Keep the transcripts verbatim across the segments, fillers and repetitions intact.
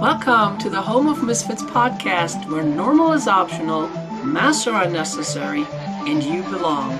Welcome to the Home of Misfits podcast, where normal is optional, masks are unnecessary, and you belong.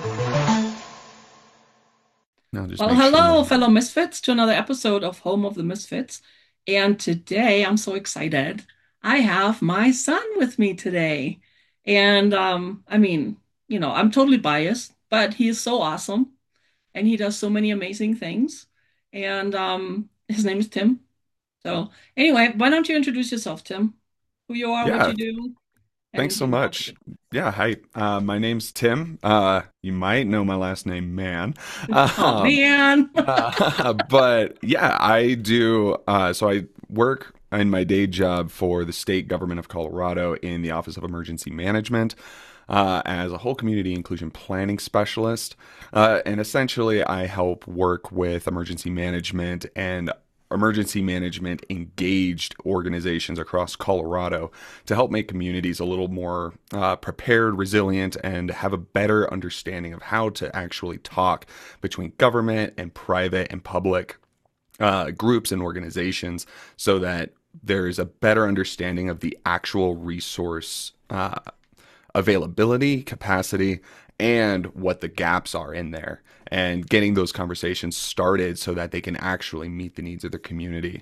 No, just Well, make sure hello, my fellow Misfits, to another episode of Home of the Misfits. And today, I'm so excited. I have my son with me today. And um, I mean, you know, I'm totally biased, but he is so awesome and he does so many amazing things. And um, his name is Tim. So, anyway, why don't you introduce yourself, Tim? Who you are, what yeah, you do, thanks and so give me all the much. good. Yeah, hi. Uh, my name's Tim. Uh, you might know my last name, Man. Oh, Um, man. uh, but yeah, I do. Uh, so I work in my day job for the state government of Colorado in the Office of Emergency Management. Uh, as a whole community inclusion planning specialist. Uh, and essentially, I help work with emergency management and emergency management engaged organizations across Colorado to help make communities a little more uh, prepared, resilient, and have a better understanding of how to actually talk between government and private and public uh, groups and organizations so that there's a better understanding of the actual resource uh, availability, capacity, and what the gaps are in there, and getting those conversations started so that they can actually meet the needs of their community.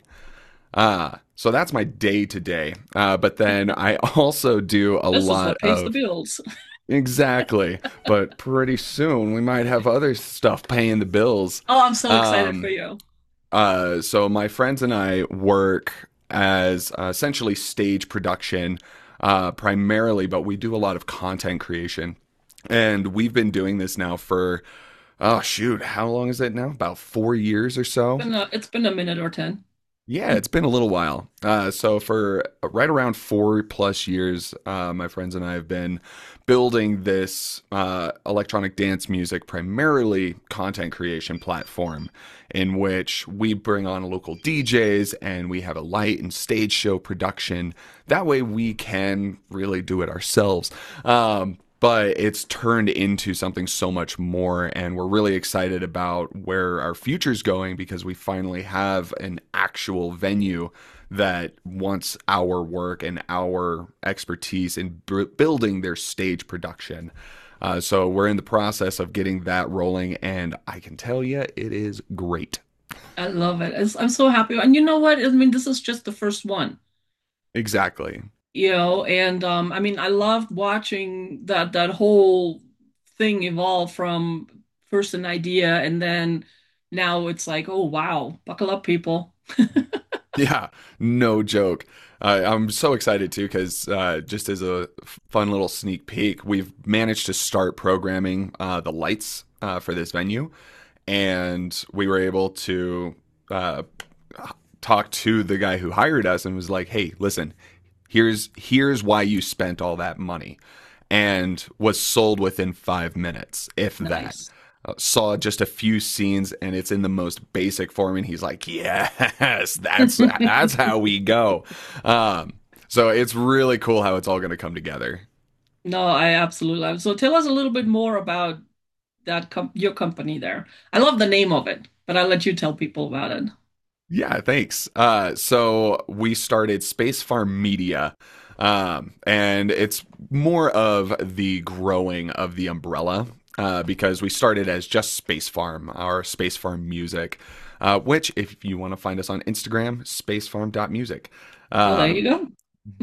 Uh, so that's my day to day. Uh, but then I also do a This is lot what pays the of bills. exactly, but pretty soon we might have other stuff paying the bills. Oh, I'm so excited for Um, you. uh, so my friends and I work as uh, essentially stage production, uh, primarily, but we do a lot of content creation. And we've been doing this now for, oh shoot, how long is it now? About four years or so. Been a, it's been a minute or ten. Yeah, it's been a little while. Uh, so for right around four plus years, uh, my friends and I have been building this uh, electronic dance music, primarily content creation platform, in which we bring on local D Js and we have a light and stage show production. That way we can really do it ourselves. Um, but it's turned into something so much more, and we're really excited about where our future's going because we finally have an actual venue that wants our work and our expertise in b- building their stage production. Uh, so we're in the process of getting that rolling, and I can tell you it is great. I love it. It's, I'm so happy. And you know what? I mean, this is just the first one, Exactly. you know, and um, I mean, I loved watching that that whole thing evolve from first an idea and then now it's like, oh wow, buckle up, people. Yeah, no joke. Uh, I'm so excited too because uh, just as a fun little sneak peek, we've managed to start programming uh, the lights uh, for this venue, and we were able to uh, talk to the guy who hired us and was like, "Hey, listen, here's here's why you spent all that money," and was sold within five minutes, if that. Nice. Uh, saw just a few scenes and it's in the most basic form and he's like, yes, that's that's how we go. Um, so it's really cool how it's all going to come together. No, I absolutely love it. So tell us a little bit more about that com your company there. I love the name of it, but I'll let you tell people about it. Yeah, thanks. Uh, so we started Space Farm Media, um, and it's more of the growing of the umbrella uh, because we started as just Space Farm, our Space Farm Music, uh, which, if you want to find us on Instagram, spacefarm.music. Well, there you Um, go.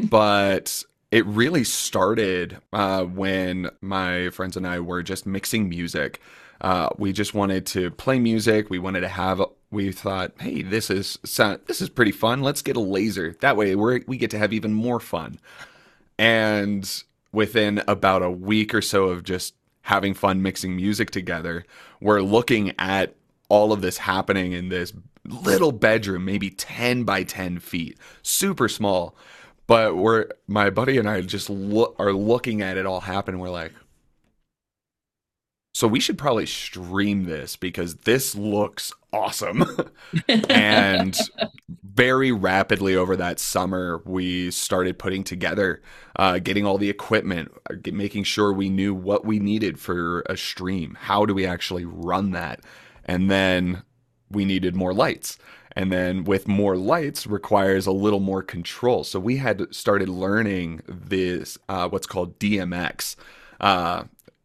but it really started uh, when my friends and I were just mixing music. Uh, we just wanted to play music. We wanted to have. We thought, hey, this is sound, this is pretty fun. Let's get a laser. That way, we we get to have even more fun. And within about a week or so of just having fun mixing music together, we're looking at all of this happening in this little bedroom, maybe ten by ten feet, super small. But we're my buddy and I just look, are looking at it all happen. We're like, so we should probably stream this because this looks awesome. And very rapidly over that summer, we started putting together, uh, getting all the equipment, uh, get, making sure we knew what we needed for a stream. How do we actually run that? And then we needed more lights. And then with more lights requires a little more control. So we had started learning this, uh, what's called D M X. Uh,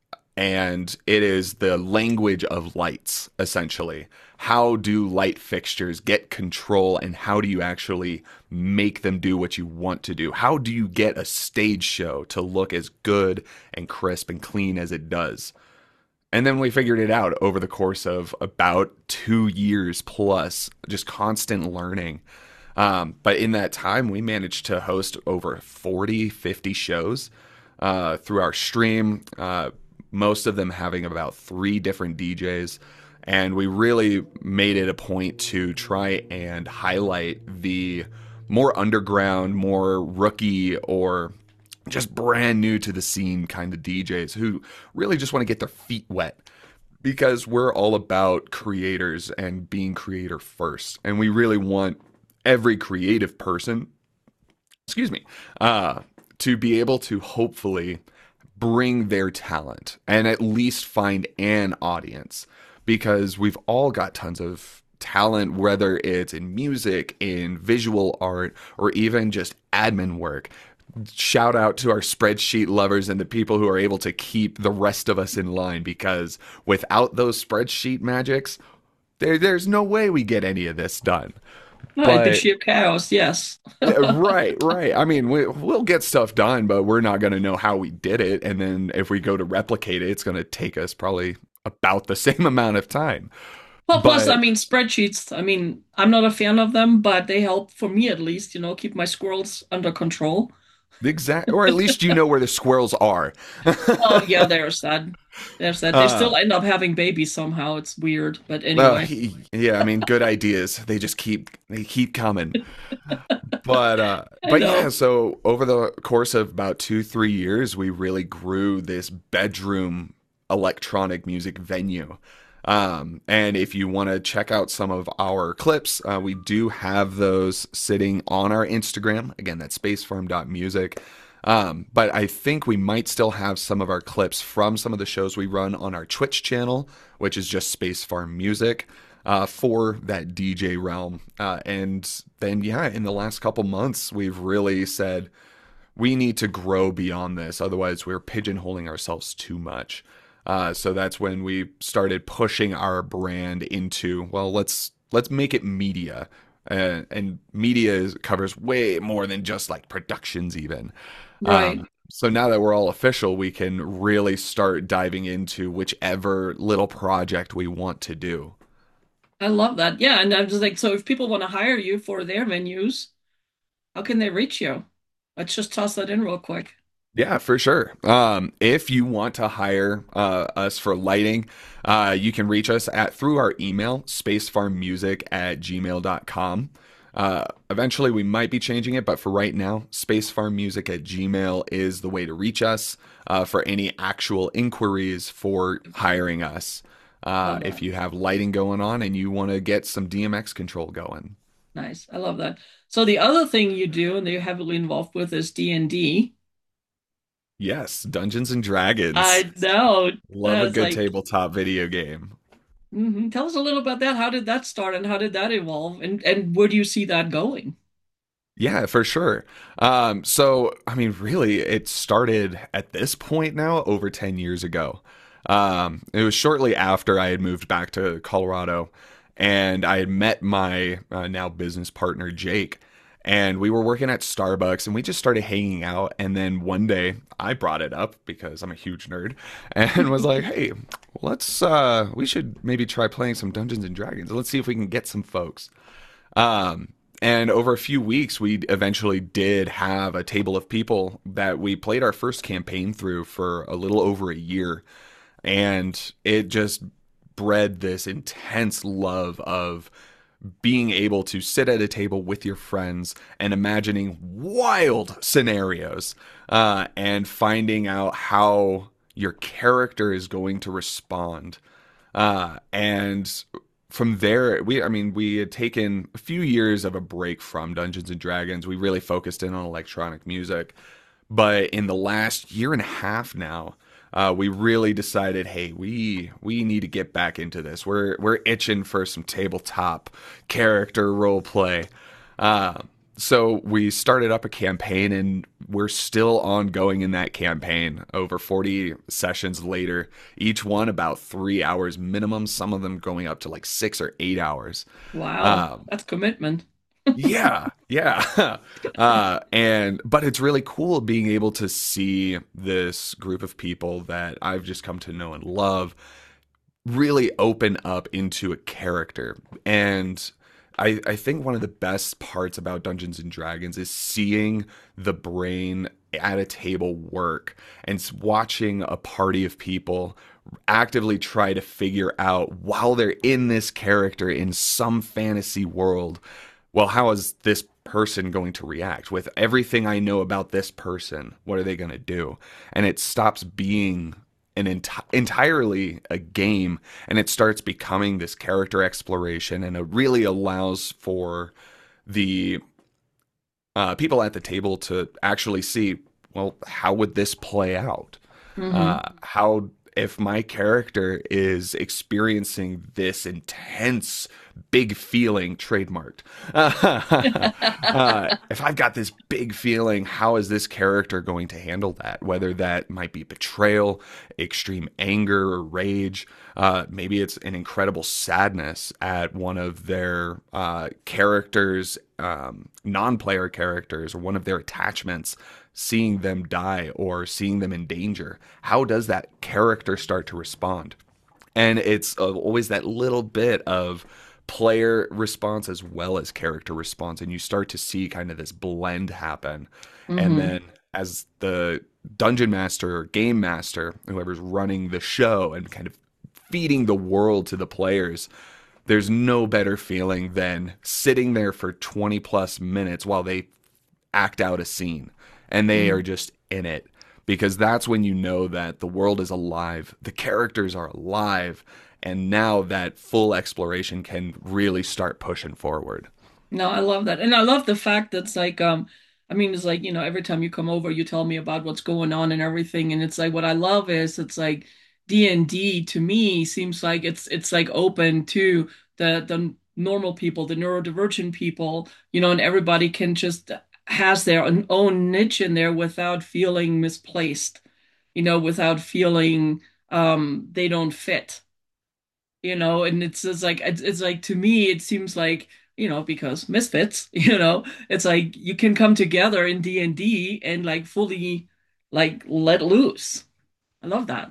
and it is the language of lights, essentially. How do light fixtures get control, and how do you actually make them do what you want to do? How do you get a stage show to look as good and crisp and clean as it does? And then we figured it out over the course of about two years plus, just constant learning. Um, but in that time, we managed to host over forty, fifty shows uh, through our stream, uh, most of them having about three different D Js. And we really made it a point to try and highlight the more underground, more rookie, or just brand new to the scene kind of D Js who really just want to get their feet wet, because we're all about creators and being creator first. And we really want every creative person, excuse me, uh, to be able to hopefully bring their talent and at least find an audience, because we've all got tons of talent, whether it's in music, in visual art, or even just admin work. Shout out to our spreadsheet lovers and the people who are able to keep the rest of us in line, because without those spreadsheet magics, there, there's no way we get any of this done. Right, the sheer chaos, yes. right, right. I mean, we, we'll get stuff done, but we're not going to know how we did it. And then if we go to replicate it, it's going to take us probably about the same amount of time. Well, plus, But I mean, spreadsheets, I mean, I'm not a fan of them, but they help, for me at least, you know, keep my squirrels under control. the exact, or at least you know where the squirrels are. Oh, yeah, there's that. There's that. They Uh, still end up having babies somehow. It's weird, but well, anyway. he, yeah, I mean, good ideas. They just keep they keep coming. But uh, I but yeah, know. so over the course of about two, three years, we really grew this bedroom electronic music venue. Um, and if you want to check out some of our clips, uh, we do have those sitting on our Instagram. Again, that's spacefarm dot music. Um, but I think we might still have some of our clips from some of the shows we run on our Twitch channel, which is just Space Farm Music, uh, for that D J realm. Uh, and then, yeah, in the last couple months, we've really said we need to grow beyond this. Otherwise, we're pigeonholing ourselves too much. Uh, so that's when we started pushing our brand into, well, let's let's make it media. Uh, and media is, covers way more than just like productions even. Right. Um, so now that we're all official, we can really start diving into whichever little project we want to do. I love that. Yeah, and I'm just like, so if people want to hire you for their venues, how can they reach you? Let's just toss that in real quick. Yeah, for sure. Um, if you want to hire uh, us for lighting, uh, you can reach us at through our email, spacefarmmusic at gmail dot com. Uh, eventually, we might be changing it, but for right now, spacefarmmusic at gmail is the way to reach us uh, for any actual inquiries for hiring us. Uh, Love if that. you have lighting going on and you want to get some D M X control going. Nice. I love that. So the other thing you do and that you're heavily involved with is D and D. Yes, Dungeons and Dragons. I know. Love a That's good like, tabletop video game. mhm. Tell us a little about that. How did that start and how did that evolve? And and where do you see that going? Yeah, for sure. Um, so, I mean, really, it started at this point now over ten years ago. Um, it was shortly after I had moved back to Colorado and I had met my uh, now business partner, Jake, and we were working at Starbucks and we just started hanging out. And then one day I brought it up because I'm a huge nerd and was like, hey, let's, uh, we should maybe try playing some Dungeons and Dragons. Let's see if we can get some folks. Um, and over a few weeks, we eventually did have a table of people that we played our first campaign through for a little over a year. And it just bred this intense love of being able to sit at a table with your friends and imagining wild scenarios uh, and finding out how your character is going to respond. Uh, and from there, we, I mean, we had taken a few years of a break from Dungeons and Dragons. We really focused in on electronic music. But in the last year and a half now, uh, we really decided, hey, we we need to get back into this. We're we're itching for some tabletop character role play. Uh, so we started up a campaign, and we're still ongoing in that campaign. Over forty sessions later, each one about three hours minimum. Some of them going up to like six or eight hours. Wow, Um, that's commitment. yeah, yeah. Uh, and but it's really cool being able to see this group of people that I've just come to know and love really open up into a character. And I, I think one of the best parts about Dungeons and Dragons is seeing the brain at a table work and s- watching a party of people actively try to figure out while they're in this character in some fantasy world, well, how is this person going to react with everything I know about this person? What are they going to do? And it stops being an enti- entirely a game, and it starts becoming this character exploration, and it really allows for the uh, people at the table to actually see, well, how would this play out? Hmm. Uh, how if my character is experiencing this intense big feeling trademarked uh, if I've got this big feeling, how is this character going to handle that? Whether that might be betrayal, extreme anger or rage, uh, maybe it's an incredible sadness at one of their uh, characters, um, non-player characters, or one of their attachments, seeing them die or seeing them in danger. How does that character start to respond? And it's uh, always that little bit of player response as well as character response, and you start to see kind of this blend happen. And Hmm. then as the dungeon master or game master, whoever's running the show and kind of feeding the world to the players, there's no better feeling than sitting there for twenty plus minutes while they act out a scene and they are just in it, because that's when you know that the world is alive, the characters are alive, and now that full exploration can really start pushing forward. No, I love that. And I love the fact that's like, um, I mean, it's like, you know, every time you come over, you tell me about what's going on and everything. And it's like what I love is it's like D and D to me seems like it's it's like open to the the normal people, the neurodivergent people, you know, and everybody can just has their own own niche in there without feeling misplaced, you know, without feeling um they don't fit, you know, and it's just like it's, it's like to me it seems like, you know, because misfits, you know, it's like you can come together in D and D and and like fully like let loose. I love that.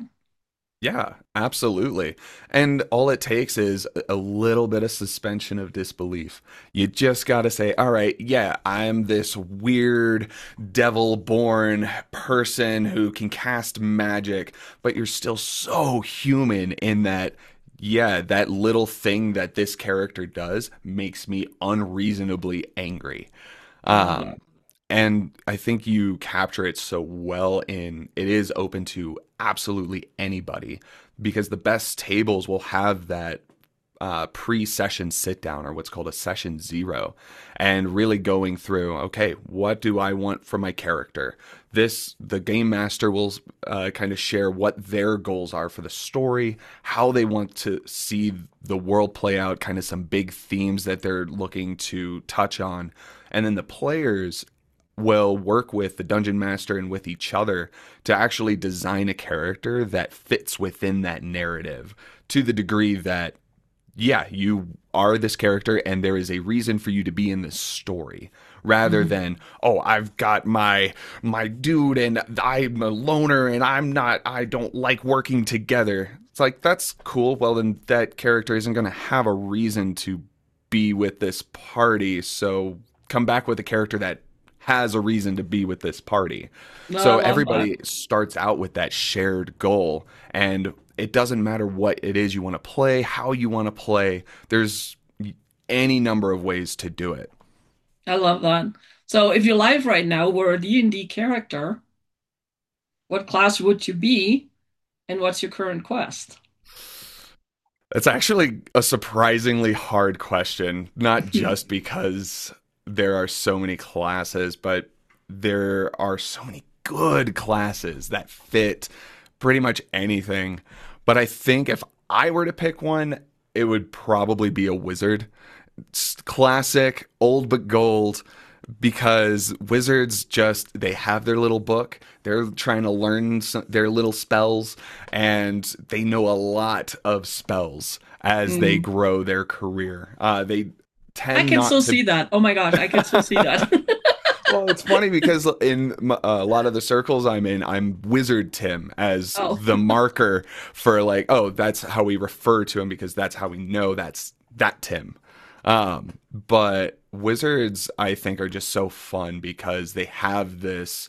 Yeah, absolutely. And all it takes is a little bit of suspension of disbelief. You just got to say, all right, yeah, I'm this weird devil born person who can cast magic, but you're still so human in that, yeah, that little thing that this character does makes me unreasonably angry. I love that. Um, and I think you capture it so well in it is open to absolutely anybody, because the best tables will have that uh, pre-session sit down, or what's called a session zero, and really going through, okay, what do I want from my character? This, the game master will uh, kind of share what their goals are for the story, how they want to see the world play out, kind of some big themes that they're looking to touch on. And then the players will work with the dungeon master and with each other to actually design a character that fits within that narrative, to the degree that, yeah, you are this character and there is a reason for you to be in this story, rather Mhm. than, oh, I've got my my dude and I'm a loner and I'm not, I don't like working together. It's like, that's cool. Well, then that character isn't going to have a reason to be with this party. So come back with a character that has a reason to be with this party. No, I So love that. everybody starts out with that shared goal, and it doesn't matter what it is you want to play, how you want to play. There's any number of ways to do it. I love that. So if you're live right now, we're a D and D character. What class would you be, and what's your current quest? It's actually a surprisingly hard question, not just because there are so many classes, but there are so many good classes that fit pretty much anything. But I think if I were to pick one, it would probably be a wizard. It's classic, old but gold, because wizards just, they have their little book. They're trying to learn some, their little spells, and they know a lot of spells as they Mm. grow their career. Uh, they I tend can not so to. see that. Oh my gosh, I can so see that. Well, it's funny because in m- uh, a lot of the circles I'm in, I'm Wizard Tim as Oh, the marker for like, oh, that's how we refer to him because that's how we know that's that Tim. Um, but wizards, I think, are just so fun because they have this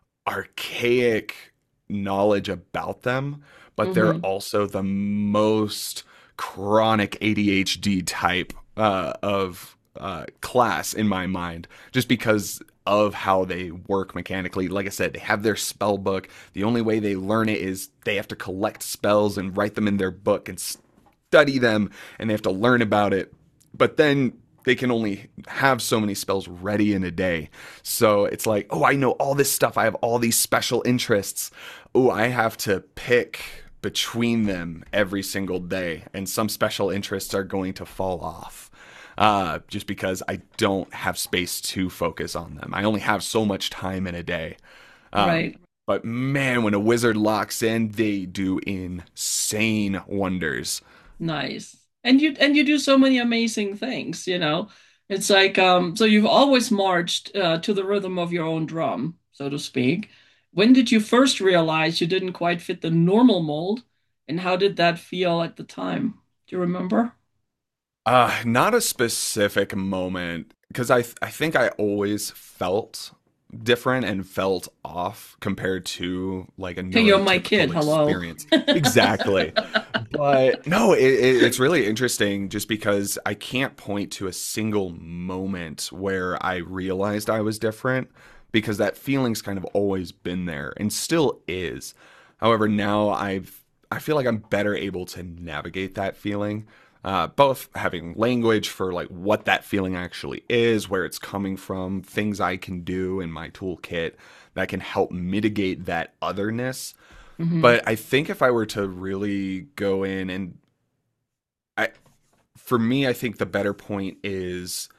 archaic knowledge about them, but they're hmm. also the most chronic A D H D type uh, of uh, class in my mind, just because of how they work mechanically. Like I said, they have their spell book. The only way they learn it is they have to collect spells and write them in their book and study them, and they have to learn about it. But then they can only have so many spells ready in a day. So it's like, oh, I know all this stuff. I have all these special interests. Oh, I have to pick between them every single day. And some special interests are going to fall off uh, just because I don't have space to focus on them. I only have so much time in a day. Um, Right. but man, when a wizard locks in, they do insane wonders. Nice. And you and you do so many amazing things, you know. It's like um so you've always marched uh, to the rhythm of your own drum, so to speak. When did you first realize you didn't quite fit the normal mold, and how did that feel at the time? Do you remember? Uh, not a specific moment because I th- I think I always felt different and felt off compared to like a Hey, you're my kid. neurotypical Hello. experience. Exactly. But no, it, it, it's really interesting just because I can't point to a single moment where I realized I was different because that feeling's kind of always been there and still is. However, now I've I feel like I'm better able to navigate that feeling. Uh, both having language for like what that feeling actually is, where it's coming from, things I can do in my toolkit that can help mitigate that otherness. Hmm. But I think if I were to really go in and I, for me, I think the better point is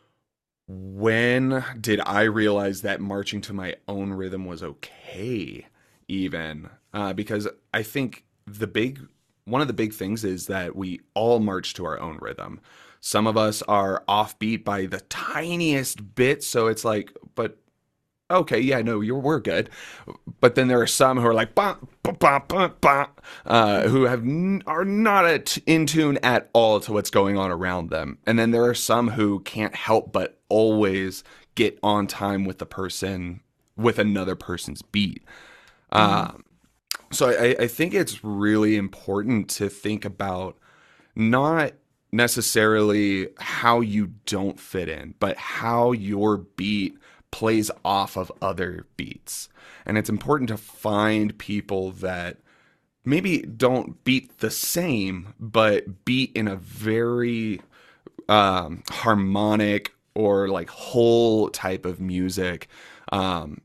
when did I realize that marching to my own rhythm was okay, even? Uh, because I think the big, one of the big things is that we all march to our own rhythm. Some of us are offbeat by the tiniest bit, so it's like, but okay, yeah, no, you're we're good. But then there are some who are like bah, bah, bah, bah, bah, uh, who have n- are not at, in tune at all to what's going on around them. And then there are some who can't help but always get on time with the person with another person's beat. Hmm. Um, so I, I think it's really important to think about not necessarily how you don't fit in, but how your beat plays off of other beats. And it's important to find people that maybe don't beat the same, but beat in a very um, harmonic or like whole type of music. Um,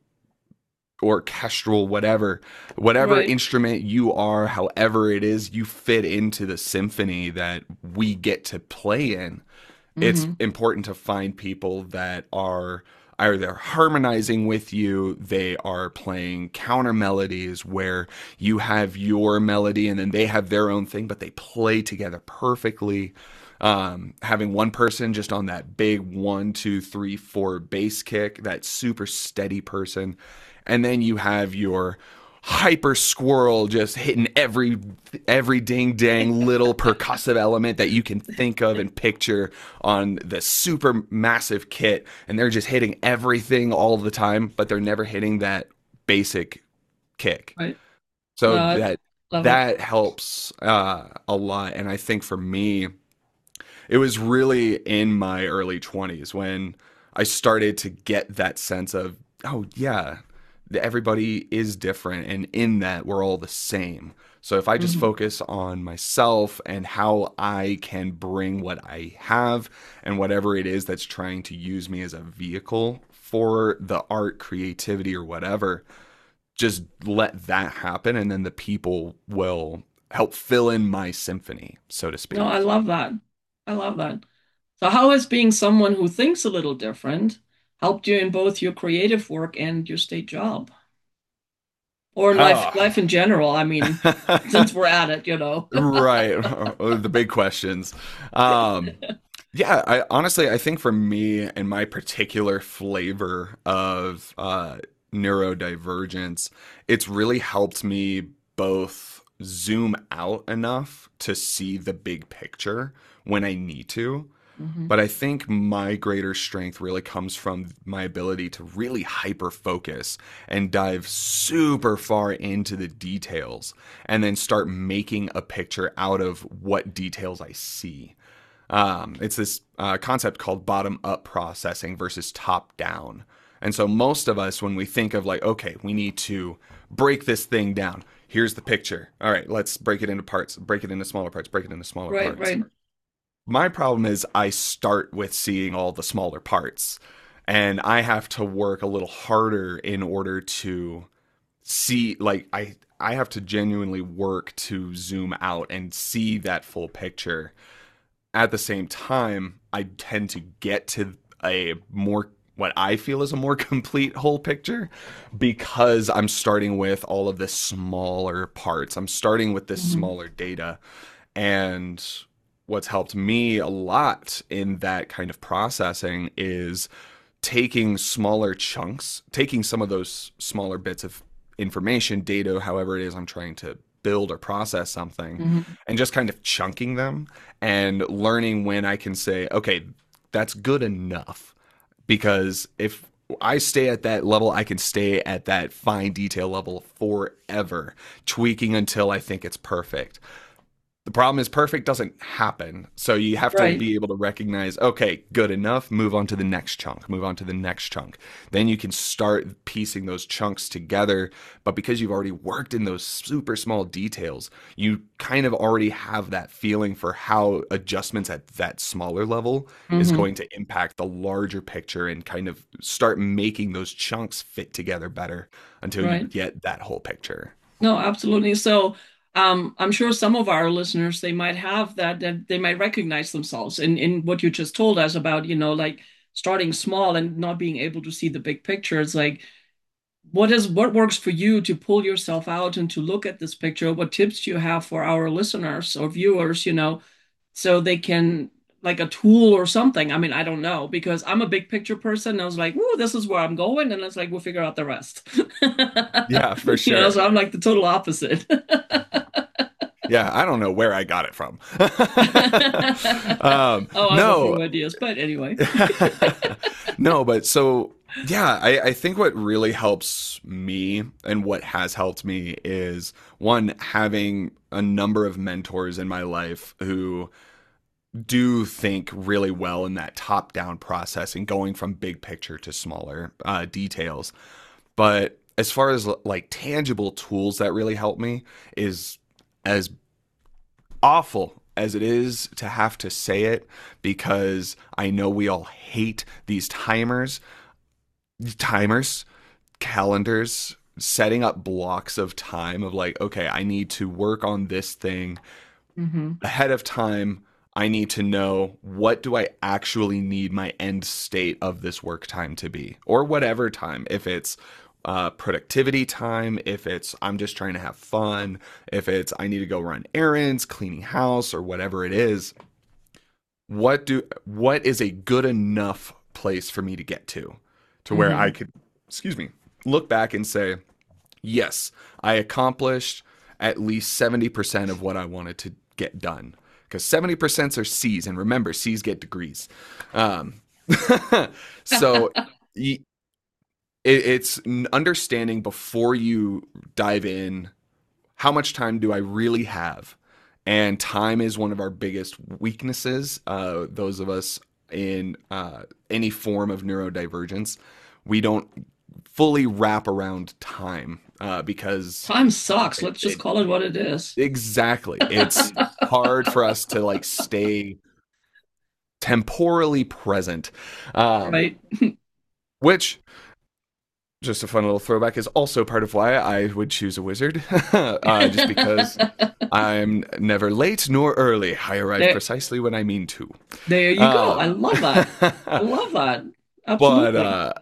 orchestral, whatever, whatever Right. instrument you are, however it is you fit into the symphony that we get to play in. It's Hmm. important to find people that are either harmonizing with you, they are playing counter melodies where you have your melody and then they have their own thing, but they play together perfectly. Um, having one person just on that big one, two, three, four bass kick, that super steady person, and then you have your hyper squirrel just hitting every every ding dang little percussive element that you can think of and picture on the super massive kit, and they're just hitting everything all the time, but they're never hitting that basic kick. Right. So No, I that love it. that helps uh, a lot. And I think for me, it was really in my early twenties when I started to get that sense of, oh, yeah, everybody is different. And in that, we're all the same. So if I just Hmm. focus on myself and how I can bring what I have and whatever it is that's trying to use me as a vehicle for the art, creativity, or whatever, just let that happen, and then the people will help fill in my symphony, so to No, I speak. love that. I love that. So how has being someone who thinks a little different helped you in both your creative work and your state job? Or in life Oh. life in general? I mean, since we're at it, you know. Right. The big questions. Um, yeah, I honestly I think for me and my particular flavor of uh neurodivergence, it's really helped me both zoom out enough to see the big picture when I need to. Hmm. But I think my greater strength really comes from my ability to really hyper focus and dive super far into the details and then start making a picture out of what details I see. Um, it's this uh, concept called bottom up processing versus top down. And so most of us, when we think of like, okay, we need to break this thing down. Here's the picture. All right, let's break it into parts, break it into smaller parts, break it into smaller Right, parts. right. My problem is I start with seeing all the smaller parts, and I have to work a little harder in order to see, like, I I have to genuinely work to zoom out and see that full picture. At the same time, I tend to get to a more, what I feel is a more complete whole picture, because I'm starting with all of the smaller parts. I'm starting with this Hmm. smaller data. And what's helped me a lot in that kind of processing is taking smaller chunks, taking some of those smaller bits of information, data, however it is I'm trying to build or process something, Hmm. and just kind of chunking them and learning when I can say, okay, that's good enough. Because if I stay at that level, I can stay at that fine detail level forever, tweaking until I think it's perfect. The problem is perfect doesn't happen. So you have to Right. be able to recognize, okay, good enough, move on to the next chunk, move on to the next chunk. Then you can start piecing those chunks together. But because you've already worked in those super small details, you kind of already have that feeling for how adjustments at that smaller level is Hmm. going to impact the larger picture, and kind of start making those chunks fit together better until you Right. get that whole picture. No, absolutely. So, um, I'm sure some of our listeners, they might have that, that they might recognize themselves in in what you just told us about, you know, like starting small and not being able to see the big picture. It's like, what is what works for you to pull yourself out and to look at this picture? What tips do you have for our listeners or viewers, you know, so they can, like a tool or something? I mean, I don't know, because I'm a big picture person. I was like, "Whoa, this is where I'm going," and it's like we'll figure out the rest. Yeah, for You know, sure. so I'm like the total opposite. Yeah, I don't know where I got it from. um, Oh, I have a no, few ideas, but anyway. no, but so yeah, I, I think what really helps me and what has helped me is one, having a number of mentors in my life who do think really well in that top down process and going from big picture to smaller uh, details. But as far as like tangible tools that really help me is, as awful as it is to have to say it, because I know we all hate these timers, timers, calendars, setting up blocks of time of like, okay, I need to work on this thing Hmm. ahead of time. I need to know, what do I actually need my end state of this work time to be, or whatever time. If it's uh, productivity time, if it's I'm just trying to have fun, if it's I need to go run errands, cleaning house, or whatever it is. What do what is a good enough place for me to get to, to where I Hmm. could, excuse me, look back and say, yes, I accomplished at least seventy percent of what I wanted to get done. Because seventy percent are C's, and remember, C's get degrees. Um, so y- it, it's understanding before you dive in, how much time do I really have? And time is one of our biggest weaknesses. Uh, those of us in uh, any form of neurodivergence, we don't fully wrap around time, uh, because Time sucks. it, Let's just it call it what it is. exactly, it's hard for us to like stay temporally present, um, Right. which just a fun little throwback, is also part of why I would choose a wizard. uh, just because I'm never late nor early. I arrive There, precisely when I mean to. there you go. I Um, love that. I love that. but Absolutely. uh,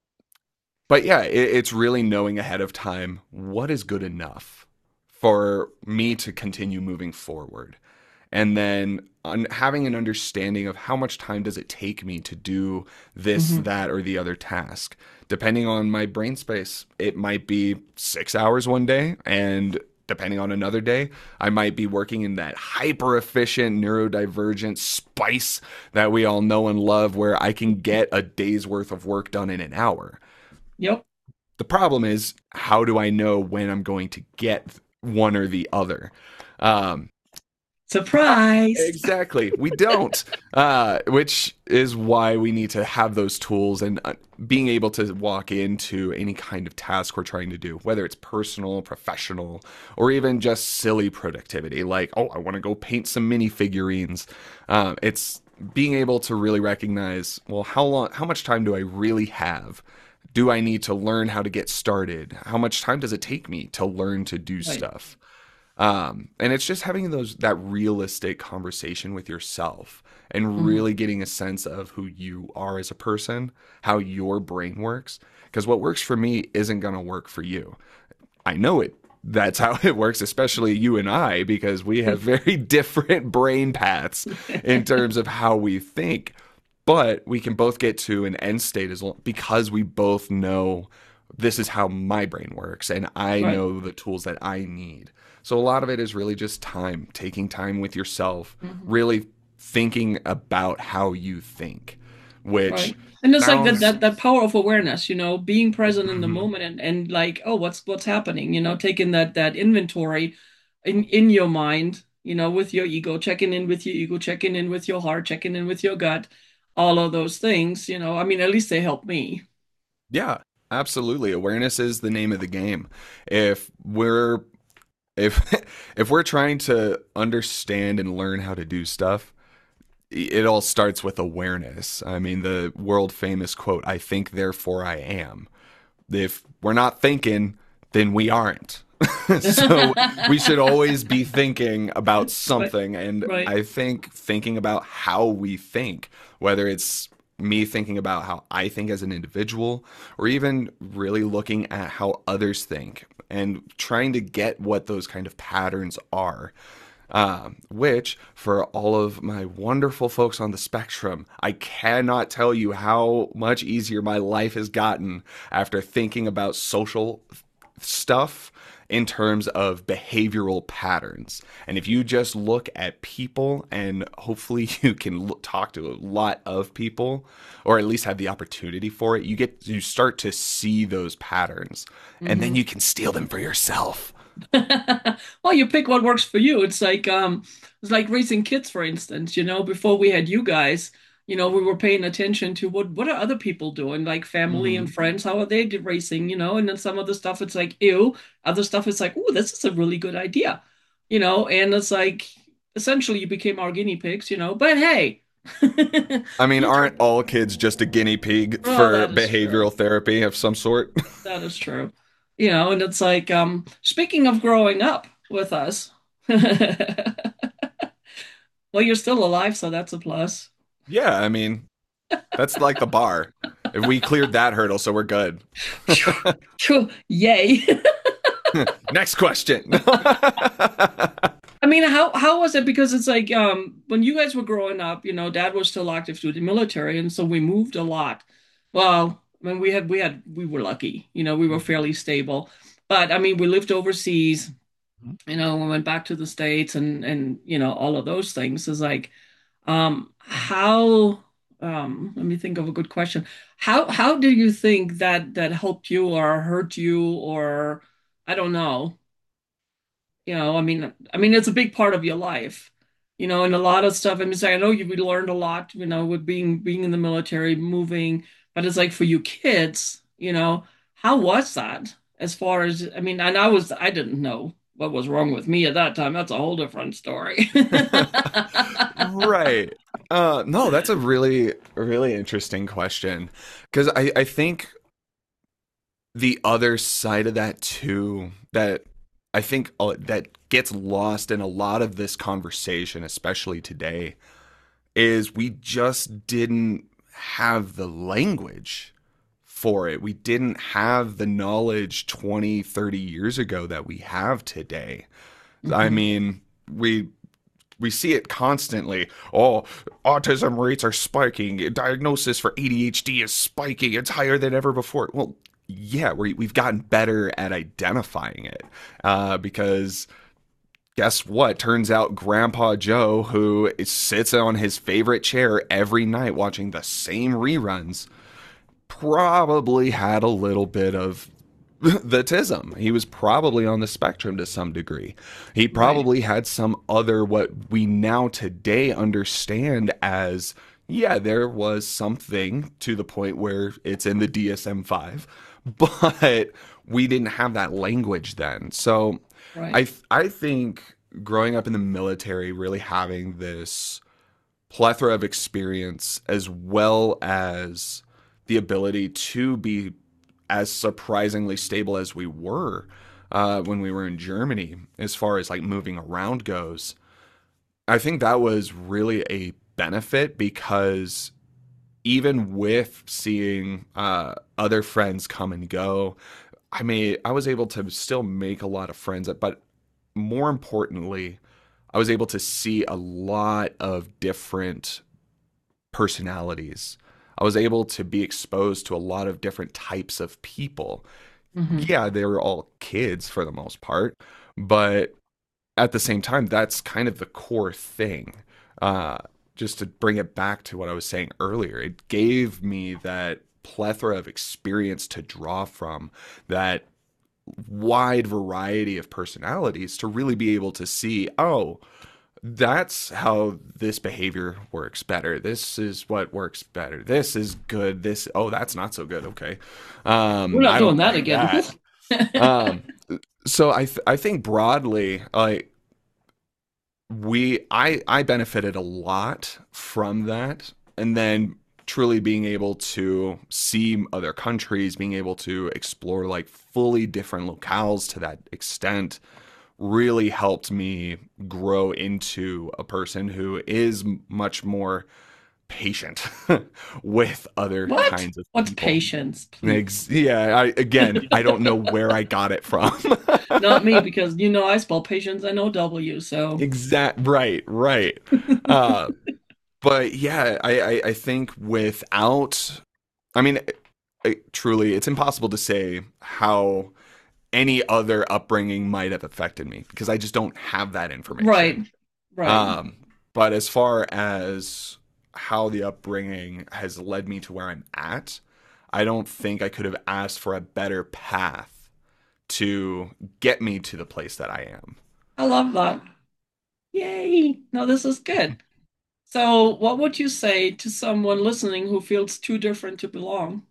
but yeah, it, it's really knowing ahead of time what is good enough for me to continue moving forward. And then on having an understanding of how much time does it take me to do this, Hmm. that, or the other task. Depending on my brain space, it might be six hours one day, and depending on another day, I might be working in that hyper efficient neurodivergent spice that we all know and love, where I can get a day's worth of work done in an hour. Yep. The problem is, how do I know when I'm going to get one or the other? Um, Surprise. exactly. We don't, uh, which is why we need to have those tools and uh, being able to walk into any kind of task we're trying to do, whether it's personal, professional, or even just silly productivity, like, oh, I want to go paint some mini figurines. Um, it's being able to really recognize, well, how long, how much time do I really have? Do I need to learn how to get started? How much time does it take me to learn to do Right. stuff? Um, and it's just having those that realistic conversation with yourself and Hmm. really getting a sense of who you are as a person, how your brain works. Because what works for me isn't going to work for you. I know it. That's how it works, especially you and I, because we have very different brain paths in terms of how we think. But we can both get to an end state as long because we both know this is how my brain works and I Right. know the tools that I need. So a lot of it is really just time, taking time with yourself, Hmm. really thinking about how you think, which Right. And it's like that sounds. that that power of awareness, you know, being present in the Mhm. moment and and like, oh, what's what's happening, you know, taking that that inventory in in your mind, you know, with your ego, checking in with your ego, checking in with your heart, checking in with your gut, all of those things, you know. I mean, at least they help me. Yeah, absolutely. Awareness is the name of the game. If we're if if we're trying to understand and learn how to do stuff, it all starts with awareness. I mean, the world famous quote, I think, therefore I am. If we're not thinking, then we aren't. So we should always be thinking about Right, something. And right. I think thinking about how we think, whether it's me thinking about how I think as an individual, or even really looking at how others think and trying to get what those kind of patterns are. Um, which, for all of my wonderful folks on the spectrum, I cannot tell you how much easier my life has gotten after thinking about social stuff in terms of behavioral patterns. And if you just look at people, and hopefully you can look, talk to a lot of people, or at least have the opportunity for it, you get you start to see those patterns, and then Hmm. you can steal them for yourself. Well, you pick what works for you. It's like um it's like raising kids, for instance, you know, before we had you guys, you know, we were paying attention to what what are other people doing, like family and Hmm. friends, how are they d- raising, you know, and then some of the stuff it's like ew, other stuff it's like, oh, this is a really good idea. You know, and it's like essentially you became our guinea pigs, you know, but hey. I mean, You turned, aren't all kids just a guinea pig oh, for that is true. behavioral therapy of some sort? That is true. You know, and it's like, um, speaking of growing up with us, well, you're still alive, so that's a plus. Yeah, I mean, that's like the bar. If we cleared that hurdle, so we're good. Phew, phew, yay. Next question. I mean, how how was it? Because it's like um when you guys were growing up, you know, dad was still active duty military, and so we moved a lot. Well, I mean, we had we had we were lucky, you know, we were fairly stable. But I mean, we lived overseas, you know, we went back to the States and and you know, all of those things is like um how um let me think of a good question. How how do you think that that helped you or hurt you or I don't know. You know, I mean, I mean, it's a big part of your life, you know, and a lot of stuff. I mean, so I know you've learned a lot, you know, with being being in the military, moving, but it's like for you kids, you know, how was that? As far as, I mean, and I was, I didn't know what was wrong with me at that time. That's a whole different story. Right. Uh, no, that's a really, really interesting question because I, I think the other side of that too, that I think uh, that gets lost in a lot of this conversation, especially today, is we just didn't have the language for it. We didn't have the knowledge twenty, thirty years ago that we have today. I Hmm. mean, we we see it constantly. Oh, autism rates are spiking. Diagnosis for A D H D is spiking. It's higher than ever before. Well, yeah, we, we've gotten better at identifying it uh, because guess what? Turns out Grandpa Joe, who sits on his favorite chair every night watching the same reruns, probably had a little bit of the tism. He was probably on the spectrum to some degree. He Right. probably had some other, what we now today understand as, yeah, there was something to the point where it's in the D S M five, but we didn't have that language then. So Right. I I think growing up in the military, really having this plethora of experience as well as the ability to be as surprisingly stable as we were uh, when we were in Germany, as far as like moving around goes. I think that was really a benefit because even with seeing uh, other friends come and go, I mean, I was able to still make a lot of friends, but more importantly, I was able to see a lot of different personalities. I was able to be exposed to a lot of different types of people. Hmm. Yeah, they were all kids for the most part, but at the same time, that's kind of the core thing. Uh, just to bring it back to what I was saying earlier, it gave me that plethora of experience to draw from, that wide variety of personalities to really be able to see, oh, that's how this behavior works better. This is what works better. This is good. This, oh, that's not so good. Okay. We're Um, not I doing don't that like again. that. Um, so I th- I think broadly, like we I I benefited a lot from that, and then truly being able to see other countries, being able to explore like fully different locales to that extent really helped me grow into a person who is much more patient with other What? kinds of What's people. patience, please? Ex- Yeah, I, again, I don't know where I got it from. Not me, because you know I spell patience N O W, so Exact, right, right. Uh, but yeah, I, I, I think without, I mean, it, truly, it's impossible to say how any other upbringing might have affected me because I just don't have that right, information. right. Um, but as far as how the upbringing has led me to where I'm at, I don't think I could have asked for a better path to get me to the place that I am. I love that. Yay. No, this is good. So, what would you say to someone listening who feels too different to belong?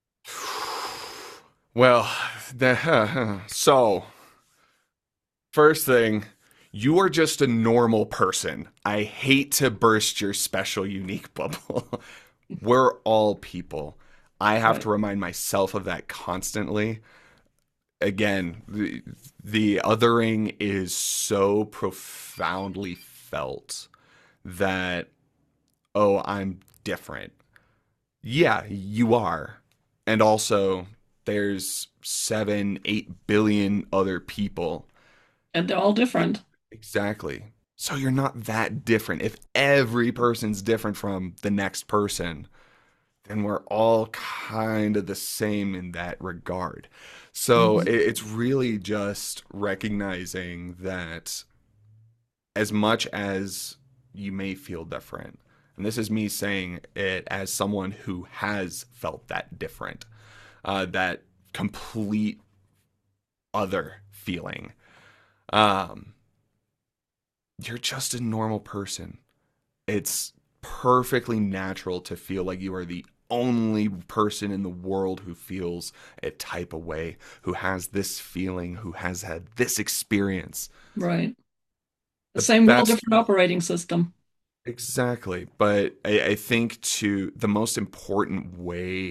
Well, the, so first thing, you are just a normal person. I hate to burst your special, unique bubble. We're all people. I have Right. to remind myself of that constantly. Again, the, the othering is so profoundly felt that, oh, I'm different. Yeah, you are. And also, there's seven, eight billion other people. And they're all different. Exactly. So you're not that different. If every person's different from the next person, then we're all kind of the same in that regard. So Hmm. it, it's really just recognizing that as much as you may feel different, and this is me saying it as someone who has felt that different, uh, that complete other feeling. Um, you're just a normal person. It's perfectly natural to feel like you are the only person in the world who feels a type of way, who has this feeling, who has had this experience. Right. The But same world, that's different operating system. exactly. But I, I think to the most important way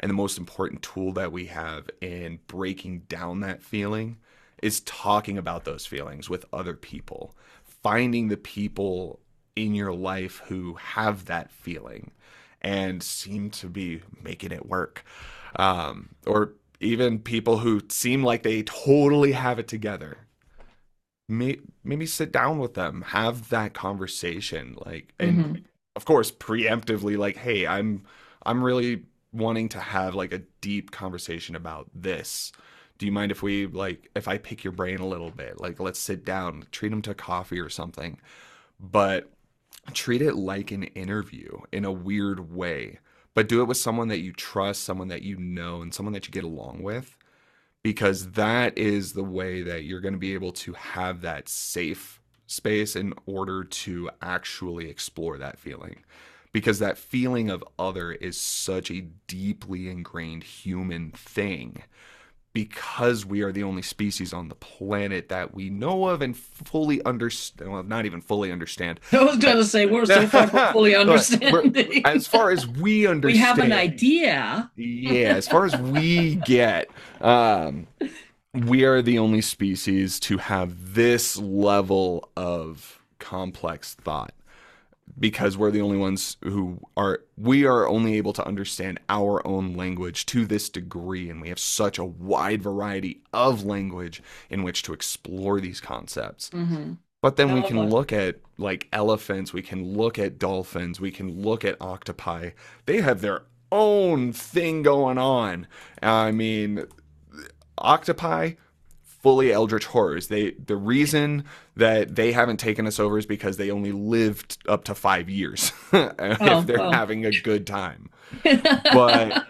And the most important tool that we have in breaking down that feeling is talking about those feelings with other people, finding the people in your life who have that feeling and seem to be making it work. Um, or even people who seem like they totally have it together. May, maybe sit down with them, have that conversation, like, and Hmm. of course, preemptively, like, hey, I'm, I'm really wanting to have like a deep conversation about this. Do you mind if we like, if I pick your brain a little bit? Like, let's sit down, treat them to coffee or something. But treat it like an interview in a weird way, but do it with someone that you trust, someone that you know, and someone that you get along with, because that is the way that you're going to be able to have that safe space in order to actually explore that feeling. Because that feeling of other is such a deeply ingrained human thing, because we are the only species on the planet that we know of and fully understand, well, not even fully understand, I was going but to say we're so far from fully but we're, understanding. as far as we We have an understand, idea. yeah, as far as we get, um, we are the only species to have this level of complex thought, because we're the only ones who are we are only able to understand our own language to this degree, and we have such a wide variety of language in which to explore these concepts. Hmm. But then we All of can us. look at like elephants, we can look at dolphins, we can look at octopi. They have their own thing going on. I mean, octopi, fully eldritch horrors. They the reason that they haven't taken us over is because they only lived up to five years if Oh, they're oh. having a good time. But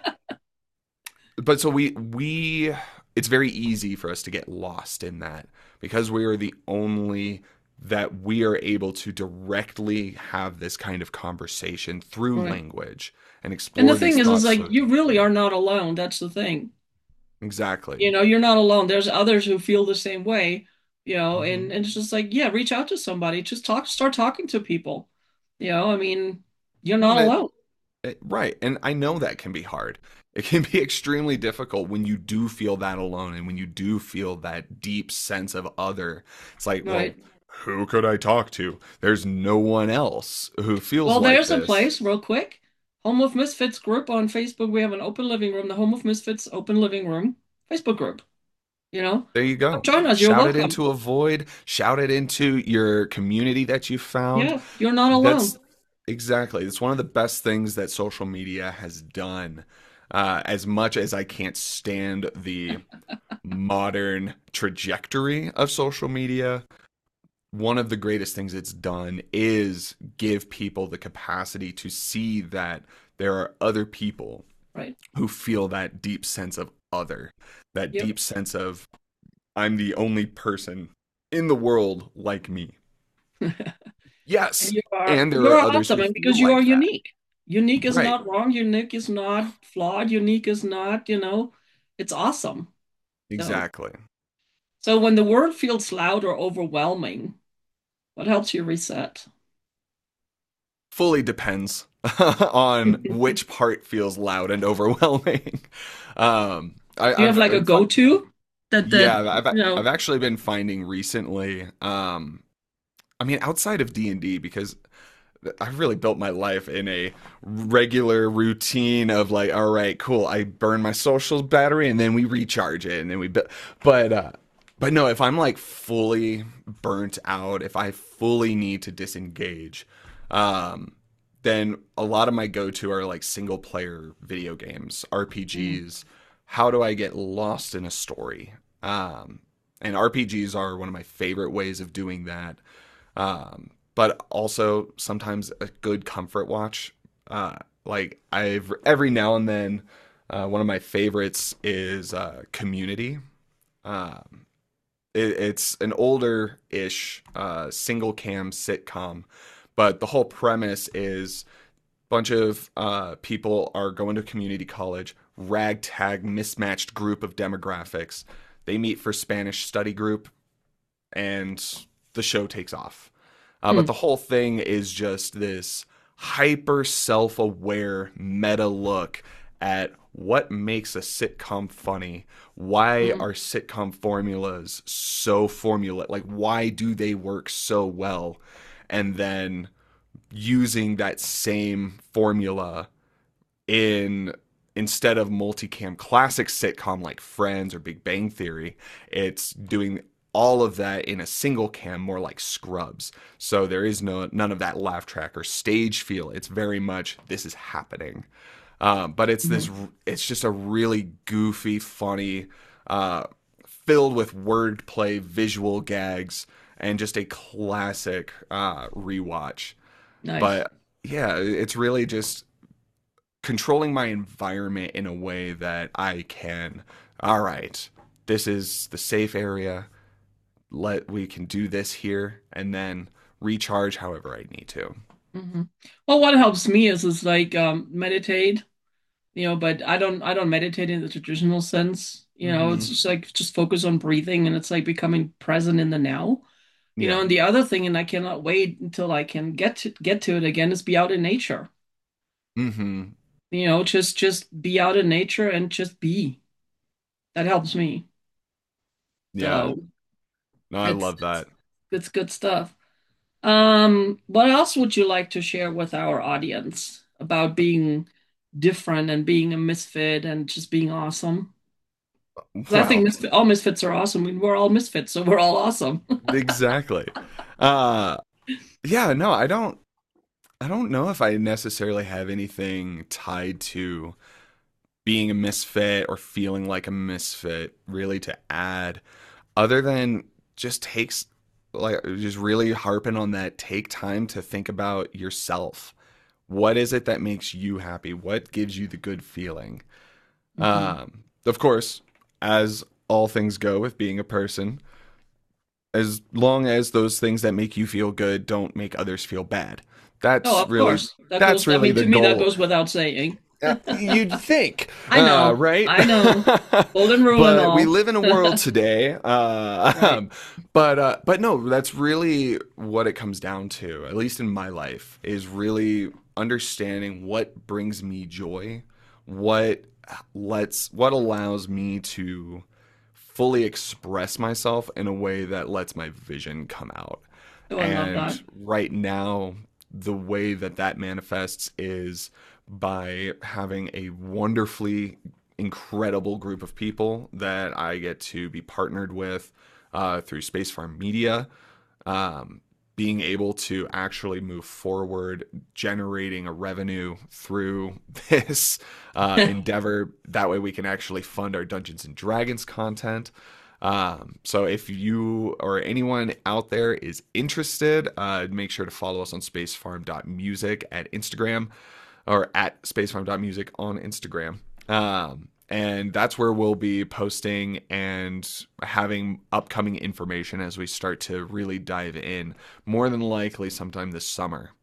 but so we we it's very easy for us to get lost in that, because we are the only that we are able to directly have this kind of conversation through Right. language and And the explore thing these is, is thoughts like so you really deeply. are not alone. That's the thing. Exactly. You know, you're not alone. There's others who feel the same way, you know, and, Mhm. and it's just like, yeah, reach out to somebody. Just talk, start talking to people. You know, I mean, you're No, not that alone. eh, right. And I know that can be hard. It can be extremely difficult when you do feel that alone and when you do feel that deep sense of other. It's like, well, Right. who could I talk to? There's no one else who feels Well, like there's a this. place, real quick. Home of Misfits group on Facebook. We have an open living room, the Home of Misfits open living room Facebook group. You know, There you come go. join us. You're Shout it welcome. into a void, shout it into your community that you found. Yeah, you're not alone. That's exactly. It's one of the best things that social media has done. Uh, as much as I can't stand the modern trajectory of social media, one of the greatest things it's done is give people the capacity to see that there are other people Right. who feel that deep sense of other, that Yep. deep sense of I'm the only person in the world like me. And Yes, you are and there you're are others awesome, who and because feel you are like that. unique. Unique is Right. not wrong, unique is not flawed, unique is not, you know, it's awesome. So Exactly. so when the word feels loud or overwhelming, what helps you reset? Fully depends on Do which part feels loud and overwhelming. Um, I, you have I've like a been fun. go-to that that Yeah, I've you I've know, actually been finding recently. Um, I mean, outside of D and D, because I've really built my life in a regular routine of like, all right, cool. I burn my social battery and then we recharge it and then we, bu- but, uh, but no, if I'm like fully burnt out, if I fully need to disengage, um, then a lot of my go-to are like single player video games, mm, R P Gs. How do I get lost in a story? Um, and R P Gs are one of my favorite ways of doing that. Um, but also sometimes a good comfort watch. Uh, like I've every now and then, uh, one of my favorites is uh, Community. Um, it, it's an older-ish uh, single cam sitcom, but the whole premise is a bunch of uh, people are going to community college, ragtag, mismatched group of demographics. They meet for Spanish study group, and the show takes off. Uh, but mm, the whole thing is just this hyper self aware meta look at what makes a sitcom funny? Why Mhm. are sitcom formulas so formula? Like, why do they work so well? And then using that same formula in instead of multicam classic sitcom like Friends or Big Bang Theory, it's doing all of that in a single cam, more like Scrubs. So there is no none of that laugh track or stage feel. It's very much this is happening. Um, but it's this. Mhm. It's just a really goofy, funny, uh, filled with wordplay, visual gags, and just a classic uh, rewatch. Nice. But yeah, it's really just controlling my environment in a way that I can, all right, this is the safe area. Let we can do this here and then recharge however I need to. Hmm. Well, what helps me is is like um meditate, you know, but I don't I don't meditate in the traditional sense. You know, it's Hmm. just like just focus on breathing and it's like becoming present in the now. You know, Yeah. and the other thing, and I cannot wait until I can get to get to it again, is be out in nature. Hmm. You know, just just be out in nature and just be. That helps me. Yeah. So No, I it's love it's that. it's good stuff. Um, what else would you like to share with our audience about being different and being a misfit and just being awesome? 'Cause I think Well, misfit, all misfits are awesome. I mean, we're all misfits, so we're all awesome. exactly. Uh yeah, no, I don't I don't know if I necessarily have anything tied to being a misfit or feeling like a misfit really to add other than just takes like just really harping on that take time to think about yourself. What is it that makes you happy? What gives you the good feeling? Hmm. Um, of course, as all things go with being a person, as long as those things that make you feel good don't make others feel bad. Oh, That's of really course. That that's goes, I really mean, the to me, that goal. goes without saying. Uh, you'd think, I uh, know. right? I know. Golden rule and But we all. live in a world today. Uh, Right. um, but uh, but no, that's really what it comes down to. At least in my life, is really understanding what brings me joy, what lets, what allows me to fully express myself in a way that lets my vision come out. Oh, I love And that. right now, the way that that manifests is by having a wonderfully incredible group of people that I get to be partnered with uh, through Space Farm Media. Um, Being able to actually move forward, generating a revenue through this uh, endeavor. That way, we can actually fund our Dungeons and Dragons content. Um, so if you or anyone out there is interested, uh, make sure to follow us on spacefarm dot music at Instagram or at spacefarm dot music on Instagram. Um, and that's where we'll be posting and having upcoming information as we start to really dive in, more than likely sometime this summer.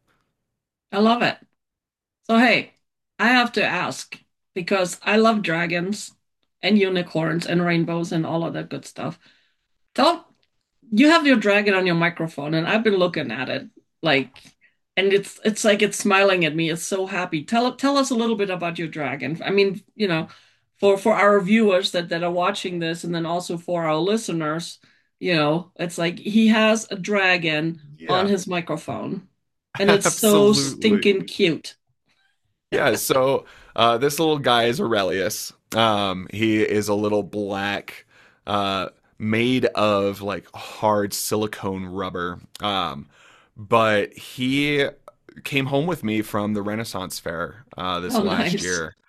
I love it. So, hey, I have to ask because I love dragons and unicorns and rainbows and all of that good stuff. Tell you have your dragon on your microphone, and I've been looking at it, like, and it's it's like it's smiling at me. It's so happy. Tell tell us a little bit about your dragon. I mean, you know, for for our viewers that that are watching this, and then also for our listeners, you know, it's like he has a dragon on Yeah, his microphone, and it's so absolutely. stinking cute. Yeah, so uh, this little guy is Aurelius. Um, he is a little black, uh, made of like hard silicone rubber. Um, but he came home with me from the Renaissance Fair uh, this Oh, last nice. year,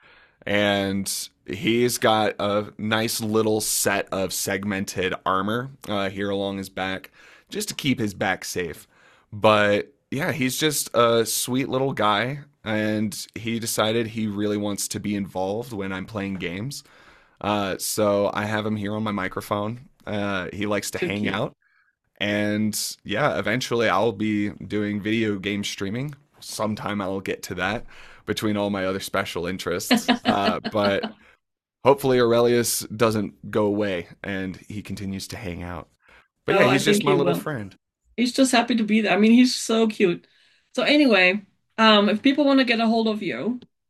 and he's got a nice little set of segmented armor uh, here along his back, just to keep his back safe. But yeah, he's just a sweet little guy, and he decided he really wants to be involved when I'm playing games. Uh, so I have him here on my microphone. Uh, he likes to Too hang cute. out, and yeah, eventually I'll be doing video game streaming. Sometime I'll get to that between all my other special interests. Uh, but hopefully Aurelius doesn't go away and he continues to hang out. But yeah, Oh, I he's just think my he little will. friend. He's just happy to be there. I mean, he's so cute. So anyway, um, if people want to get a hold of you,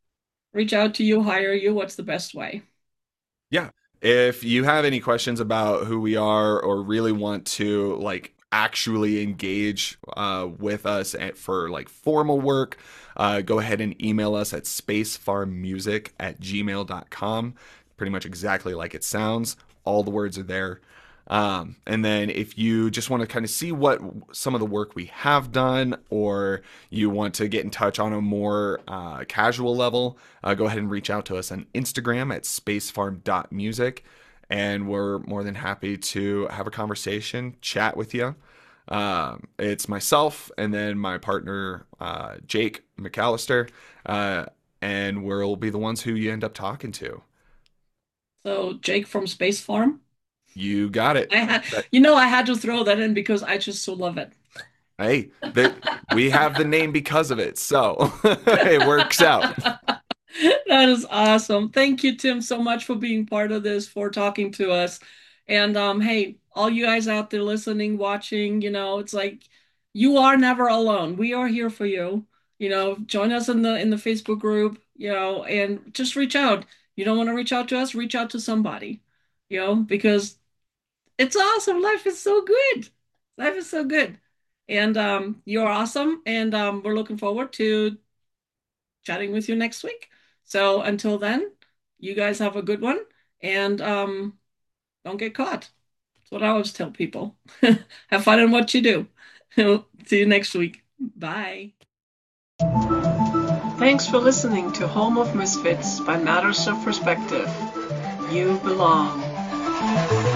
reach out to you, hire you? What's the best way? Yeah. If you have any questions about who we are or really want to like actually engage uh, with us at, for like formal work, uh, go ahead and email us at spacefarmmusic at gmail dot com. Pretty much exactly like it sounds. All the words are there. Um, and then if you just want to kind of see what some of the work we have done, or you want to get in touch on a more uh, casual level, uh, go ahead and reach out to us on Instagram at spacefarm dot music. And we're more than happy to have a conversation, chat with you. Um, it's myself and then my partner, uh, Jake McAllister, uh, and we'll be the ones who you end up talking to. So Jake from Space Farm. You got it. I had, That, you know, I had to throw that in because I just so love it. hey, that we have the name because of it, so it works out. That is awesome. Thank you, Tim, so much for being part of this, for talking to us. And um, hey, all you guys out there listening, watching, you know, it's like you are never alone. We are here for you. You know, join us in the in the Facebook group, you know, and just reach out. You don't want to reach out to us, reach out to somebody, you know, because it's awesome. Life is so good. Life is so good. And um, you're awesome. And um, we're looking forward to chatting with you next week. So until then, you guys have a good one and um, don't get caught. That's what I always tell people. Have fun in what you do. See you next week. Bye. Thanks for listening to Home of Misfits by Matters of Perspective. You belong.